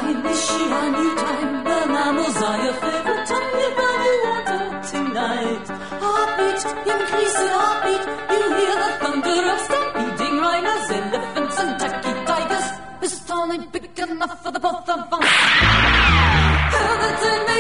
time? Is she a new time? The mammals are your favorite time. If you want her tonight. Heartbeat, increasing heartbeat. You hear the thunder of stampeding rhinos, elephants and tacky tigers. This town ain't big enough for the both of us. Heard that